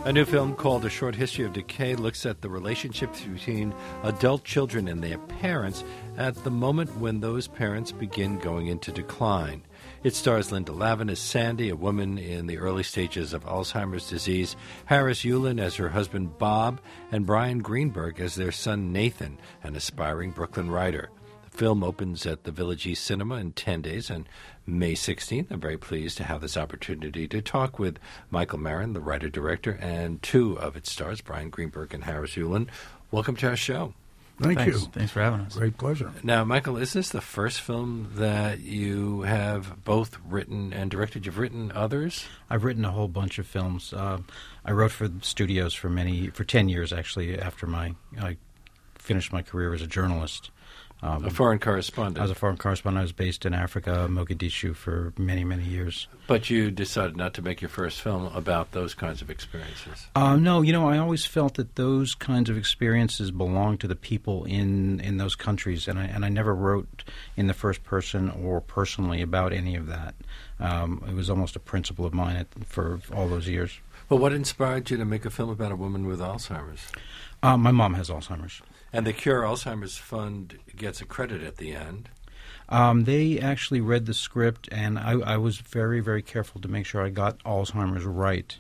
A new film called A Short History of Decay looks at the relationships between adult children and their parents at the moment when those parents begin going into decline. It stars Linda Lavin as Sandy, a woman in the early stages of Alzheimer's disease, Harris Yulin as her husband Bob, and Brian Greenberg as their son Nathan, an aspiring Brooklyn writer. The film opens at the Village East Cinema in 10 days on May 16th. I'm very pleased to have this opportunity to talk with Michael Marin, the writer-director, and two of its stars, Brian Greenberg and Harris Yulin. Welcome to our show. Thanks. You. Thanks for having us. Great pleasure. Now, Michael, is this the first film that you have both written and directed? You've written others? I've written a whole bunch of films. I wrote for studios for 10 years, actually, after I finished my career as a journalist. A foreign correspondent. I was a foreign correspondent. I was based in Africa, Mogadishu, for many, many years. But you decided not to make your first film about those kinds of experiences. No, I always felt that those kinds of experiences belong to the people in those countries, and I never wrote in the first person or personally about any of that. It was almost a principle of mine for all those years. Well, what inspired you to make a film about a woman with Alzheimer's? My mom has Alzheimer's. And the Cure Alzheimer's Fund gets a credit at the end. They actually read the script, and I was very, very careful to make sure I got Alzheimer's right.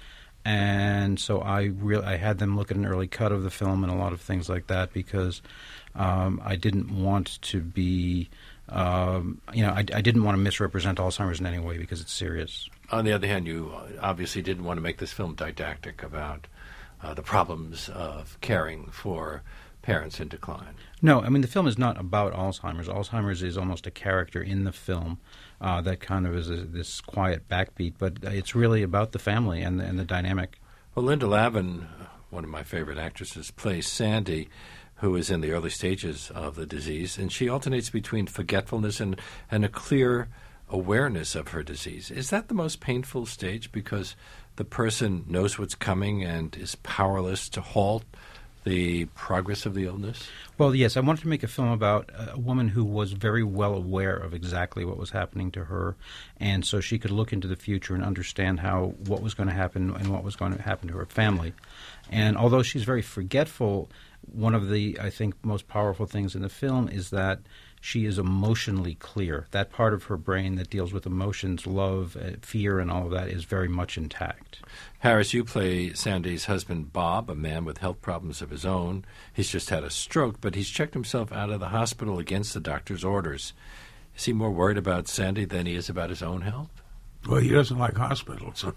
And so I had them look at an early cut of the film and a lot of things like that because I didn't want to be, I didn't want to misrepresent Alzheimer's in any way because it's serious. On the other hand, you obviously didn't want to make this film didactic about the problems of caring for parents in decline. No, the film is not about Alzheimer's. Alzheimer's is almost a character in the film that kind of is this quiet backbeat, but it's really about the family and the dynamic. Well, Linda Lavin, one of my favorite actresses, plays Sandy, who is in the early stages of the disease, and she alternates between forgetfulness and a clear awareness of her disease. Is that the most painful stage because the person knows what's coming and is powerless to halt the progress of the illness? Well, yes. I wanted to make a film about a woman who was very well aware of exactly what was happening to her, and so she could look into the future and understand what was going to happen and what was going to happen to her family. And although she's very forgetful, one of the, I think, most powerful things in the film is that she is emotionally clear. That part of her brain that deals with emotions, love, fear, and all of that is very much intact. Harris, you play Sandy's husband, Bob, a man with health problems of his own. He's just had a stroke, but he's checked himself out of the hospital against the doctor's orders. Is he more worried about Sandy than he is about his own health? Well, he doesn't like hospitals.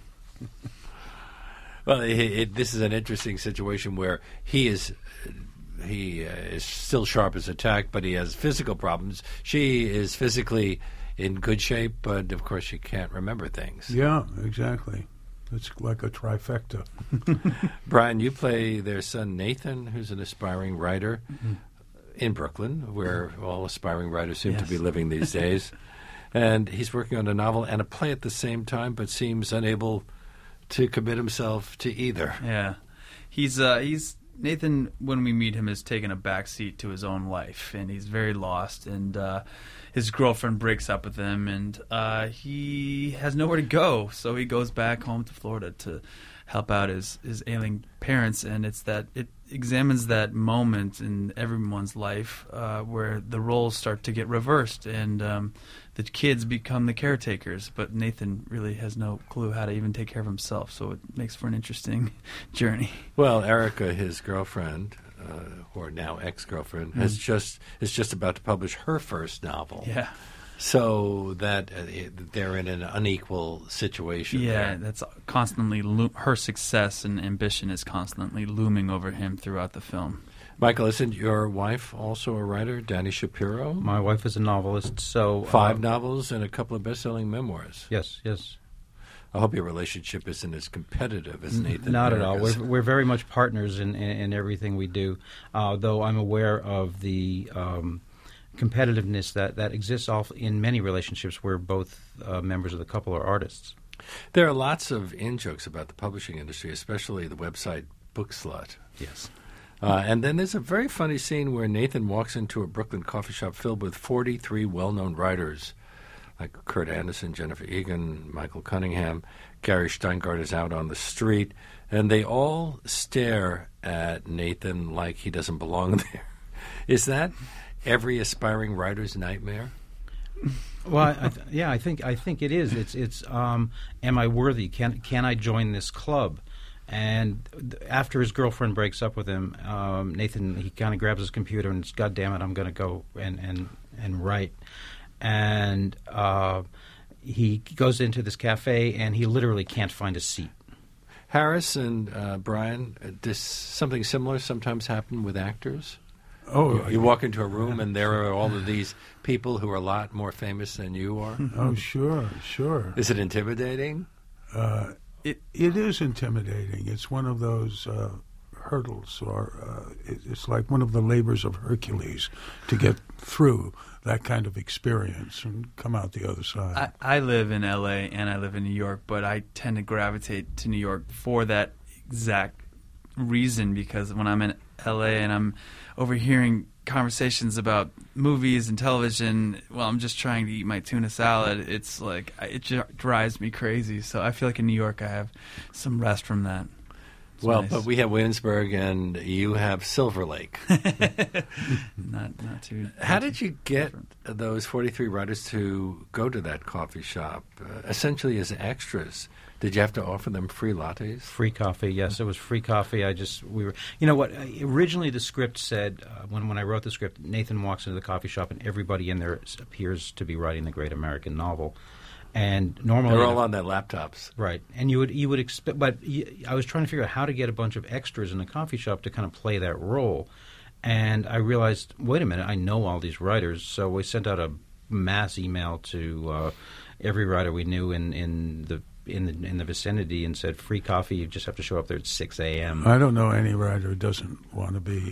Well, this is an interesting situation where he is still sharp as a tack, but he has physical problems. She is physically in good shape, but of course she can't remember things. Yeah, exactly. It's like a trifecta. Brian, you play their son Nathan, who's an aspiring writer in Brooklyn, where all aspiring writers seem to be living these days. And he's working on a novel and a play at the same time, but seems unable to commit himself to either. Yeah. He's Nathan, when we meet him, has taken a backseat to his own life, and he's very lost, and his girlfriend breaks up with him, and he has nowhere to go, so he goes back home to Florida to help out his ailing parents, and it examines that moment in everyone's life where the roles start to get reversed, and the kids become the caretakers, but Nathan really has no clue how to even take care of himself, so it makes for an interesting journey. Well, Erica, his girlfriend, or now ex-girlfriend, is just about to publish her first novel. Yeah. So that they're in an unequal situation. Yeah, there. that's constantly her success and ambition is constantly looming over him throughout the film. Michael, isn't your wife also a writer, Dani Shapiro? My wife is a novelist, so 5 novels and a couple of best-selling memoirs. Yes. I hope your relationship isn't as competitive as Nathan. Not at all. We're very much partners in everything we do, though I'm aware of the competitiveness that exists in many relationships where both members of the couple are artists. There are lots of in-jokes about the publishing industry, especially the website Bookslut. Yes. And then there's a very funny scene where Nathan walks into a Brooklyn coffee shop filled with 43 well-known writers like Kurt Anderson, Jennifer Egan, Michael Cunningham. Gary Steingart is out on the street, and they all stare at Nathan like he doesn't belong there. Is that every aspiring writer's nightmare? Well, I think it is. It's am I worthy? Can I join this club? And after his girlfriend breaks up with him, Nathan, he kind of grabs his computer and says, God damn it, I'm going to go and write. And he goes into this cafe, and he literally can't find a seat. Harris and Brian, does something similar sometimes happen with actors? Oh, You walk into a room, and there are all of these people who are a lot more famous than you are? oh, sure. Is it intimidating? It is intimidating. It's one of those hurdles, or it's like one of the labors of Hercules to get through that kind of experience and come out the other side. I live in L.A. and I live in New York, but I tend to gravitate to New York for that exact reason, because when I'm in L.A. and I'm overhearing conversations about movies and television while I'm just trying to eat my tuna salad, it's like it drives me crazy. So I feel like in New York I have some rest from that. It's well, nice. but we have Williamsburg, and you have Silver Lake. not too. How did you get those 43 writers to go to that coffee shop, essentially as extras? Did you have to offer them free lattes? Free coffee, yes, it was free coffee. You know what? Originally, the script said when I wrote the script, Nathan walks into the coffee shop and everybody in there appears to be writing the great American novel. And normally They're all on their laptops, right? And you would expect, but I was trying to figure out how to get a bunch of extras in a coffee shop to kind of play that role. And I realized, wait a minute, I know all these writers, so we sent out a mass email to every writer we knew in the vicinity and said, free coffee, you just have to show up there at 6 a.m. I don't know any writer doesn't want to be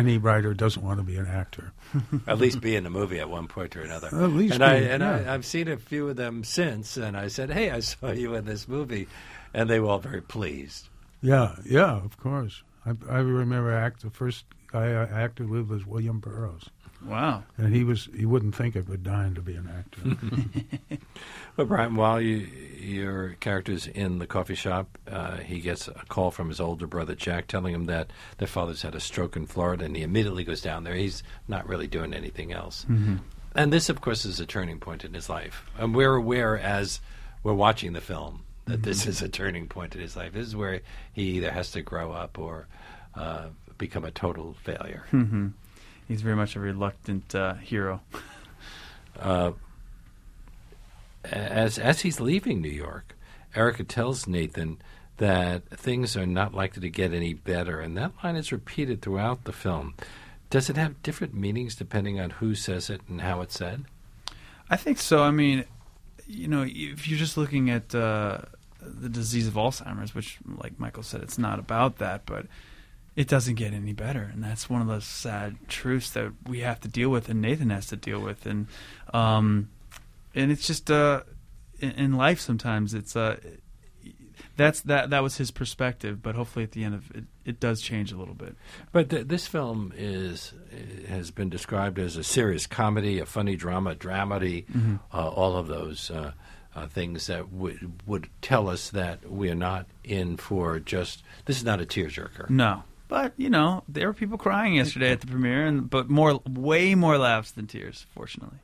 an actor. at least be in the movie at one point or another. At least I've seen a few of them since, and I said, hey, I saw you in this movie, and they were all very pleased. Yeah, of course. I remember the first guy I acted with was William Burroughs. Wow. And he wouldn't think of it dying to be an actor. But Brian, while your character's in the coffee shop, he gets a call from his older brother Jack telling him that their father's had a stroke in Florida, and he immediately goes down there. He's not really doing anything else. Mm-hmm. And this, of course, is a turning point in his life. And we're aware as we're watching the film that this is a turning point in his life. This is where he either has to grow up or become a total failure. Mm-hmm. He's very much a reluctant hero. As he's leaving New York, Erica tells Nathan that things are not likely to get any better, and that line is repeated throughout the film. Does it have different meanings depending on who says it and how it's said? I think so. I mean, if you're just looking at the disease of Alzheimer's, which, like Michael said, it's not about that, but it doesn't get any better, and that's one of those sad truths that we have to deal with, and Nathan has to deal with, and it's just in life sometimes it's that was his perspective, but hopefully at the end of it, it does change a little bit. But this film has been described as a serious comedy, a funny drama, dramedy, all of those things that would tell us that we are not in for just this is not a tearjerker. No. But, there were people crying yesterday at the premiere, but way more laughs than tears, fortunately.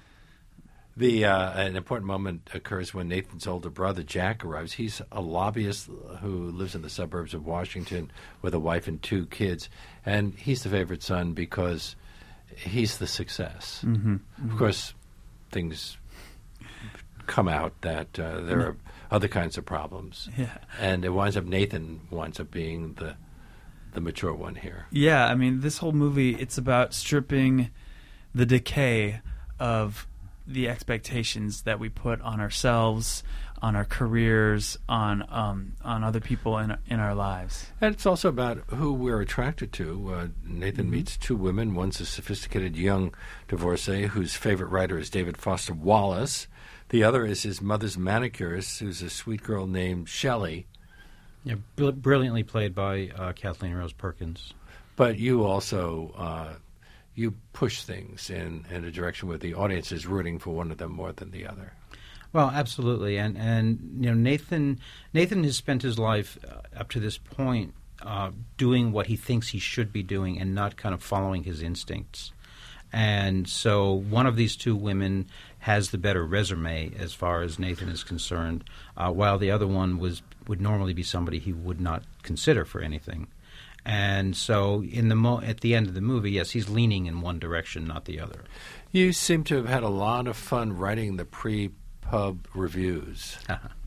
An important moment occurs when Nathan's older brother, Jack, arrives. He's a lobbyist who lives in the suburbs of Washington with a wife and 2 kids, and he's the favorite son because he's the success. Mm-hmm. Of course, things come out that there are other kinds of problems. Yeah. And Nathan winds up being the mature one here. Yeah, I mean, this whole movie, it's about stripping the decay of the expectations that we put on ourselves, on our careers, on other people in our lives. And it's also about who we're attracted to. Nathan meets 2 women. One's a sophisticated young divorcee whose favorite writer is David Foster Wallace. The other is his mother's manicurist, who's a sweet girl named Shelley. Yeah, brilliantly played by Kathleen Rose Perkins. But you also, you push things in a direction where the audience is rooting for one of them more than the other. Well, absolutely, and Nathan has spent his life up to this point doing what he thinks he should be doing and not kind of following his instincts. And so one of these two women has the better resume as far as Nathan is concerned, while the other one would normally be somebody he would not consider for anything. And so at the end of the movie, yes, he's leaning in one direction, not the other. You seem to have had a lot of fun writing the pre-pub reviews.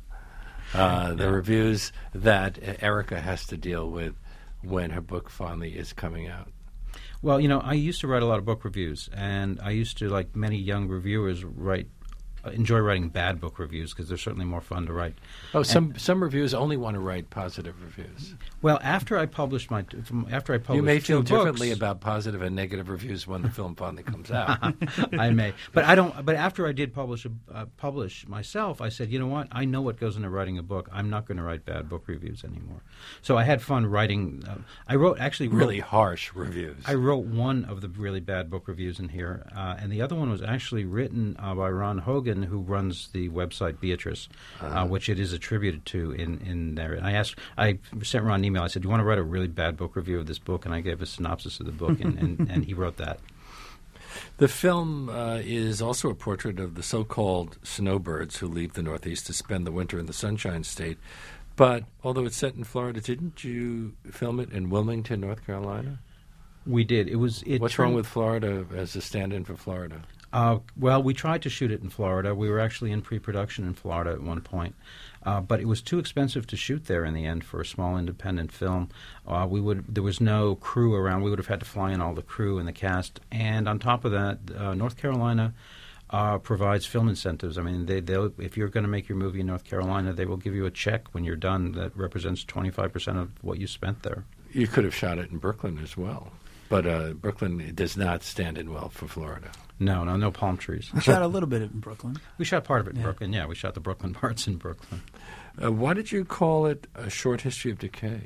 The reviews that Erica has to deal with when her book finally is coming out. Well, I used to write a lot of book reviews, and I used to, like many young reviewers, enjoy writing bad book reviews because they're certainly more fun to write. Oh, some reviewers only want to write positive reviews. Well, after I published you may feel two differently books, about positive and negative reviews when the film finally comes out. I may, but I don't. But after I did publish myself, I said, you know what? I know what goes into writing a book. I'm not going to write bad book reviews anymore. So I had fun writing. I wrote really harsh reviews. I wrote one of the really bad book reviews in here, and the other one was actually written by Ron Hogan, who runs the website Beatrice, which it is attributed to in there. And I sent Ron an email. I said, "Do you want to write a really bad book review of this book?" And I gave a synopsis of the book, and he wrote that. The film is also a portrait of the so-called snowbirds who leave the Northeast to spend the winter in the Sunshine State. But although it's set in Florida, didn't you film it in Wilmington, North Carolina? We did. What's wrong with Florida as a stand-in for Florida? Well, we tried to shoot it in Florida. We were actually in pre-production in Florida at one point. But it was too expensive to shoot there in the end for a small independent film. There was no crew around. We would have had to fly in all the crew and the cast. And on top of that, North Carolina provides film incentives. I mean, if you're going to make your movie in North Carolina, they will give you a check when you're done that represents 25% of what you spent there. You could have shot it in Brooklyn as well. But Brooklyn does not stand in well for Florida. No palm trees. We shot a little bit in Brooklyn. We shot part of it in Brooklyn, yeah. We shot the Brooklyn parts in Brooklyn. Why did you call it A Short History of Decay?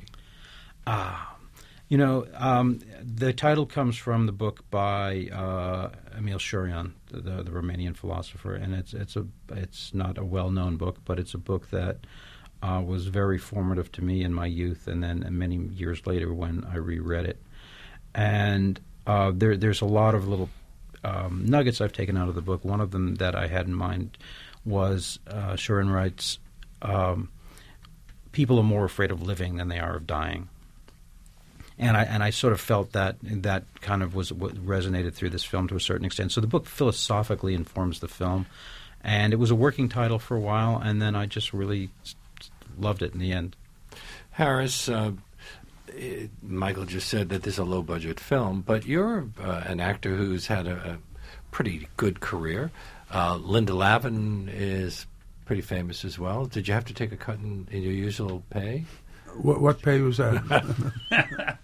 The title comes from the book by Emil Shurian, the Romanian philosopher, and it's not a well-known book, but it's a book that was very formative to me in my youth and then many years later when I reread it. And there's a lot of little nuggets I've taken out of the book. One of them that I had in mind was Shurian writes, people are more afraid of living than they are of dying. And I sort of felt that kind of was what resonated through this film to a certain extent. So the book philosophically informs the film. And it was a working title for a while, and then I just really loved it in the end. Harris, Michael just said that this is a low-budget film, but you're an actor who's had a pretty good career. Linda Lavin is pretty famous as well. Did you have to take a cut in your usual pay? What pay was that?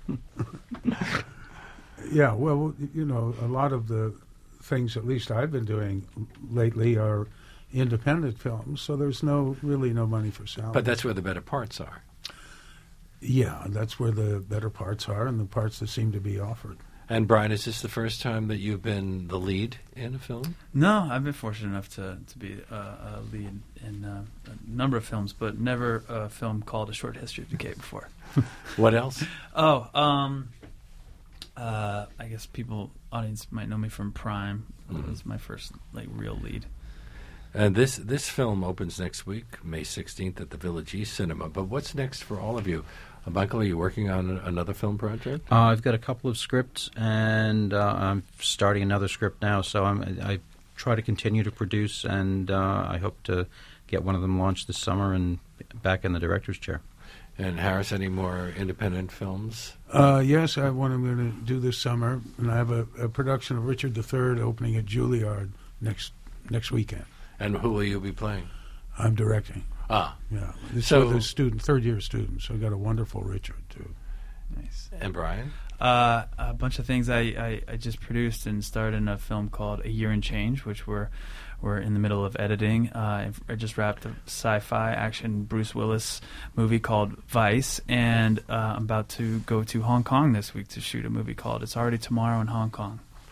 Yeah, well, a lot of the things, at least I've been doing lately, are independent films, so there's really no money for salary. But that's where the better parts are. Yeah, that's where the better parts are and the parts that seem to be offered. And Brian, is this the first time that you've been the lead in a film? No, I've been fortunate enough to be a lead in a number of films, but never a film called A Short History of Decay before. What else? I guess audience might know me from Prime. It was my first real lead. And this film opens next week, May 16th, at the Village East Cinema. But what's next for all of you? Michael, are you working on another film project? I've got a couple of scripts, and I'm starting another script now. So I try to continue to produce, and I hope to get one of them launched this summer and back in the director's chair. And Harris, any more independent films? Yes, I have one I'm going to do this summer, and I have a production of Richard III opening at Juilliard next weekend. And who will you be playing? I'm directing. Ah. Yeah. So the third-year student, so I got a wonderful Richard, too. Nice. And Brian? A bunch of things. I just produced and starred in a film called A Year and Change, which we're in the middle of editing. I just wrapped a sci-fi action Bruce Willis movie called Vice, and I'm about to go to Hong Kong this week to shoot a movie called It's Already Tomorrow in Hong Kong.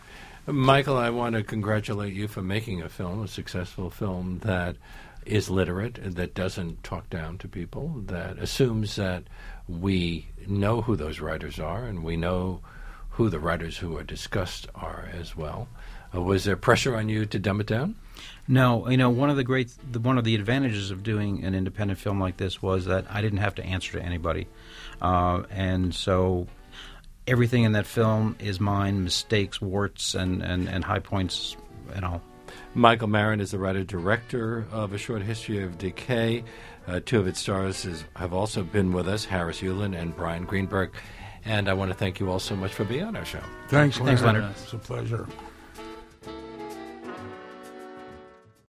Michael, I want to congratulate you for making a film, a successful film that is literate, that doesn't talk down to people, that assumes that we know who those writers are and we know who the writers who are discussed are as well. Was there pressure on you to dumb it down? No, one of the advantages of doing an independent film like this was that I didn't have to answer to anybody, and so everything in that film is mine, mistakes, warts, and high points, and all. Michael Marin is the writer-director of A Short History of Decay. Two of its stars have also been with us, Harris Yulin and Brian Greenberg. And I want to thank you all so much for being on our show. Thanks, Leonard. Thanks, Leonard. It's a pleasure.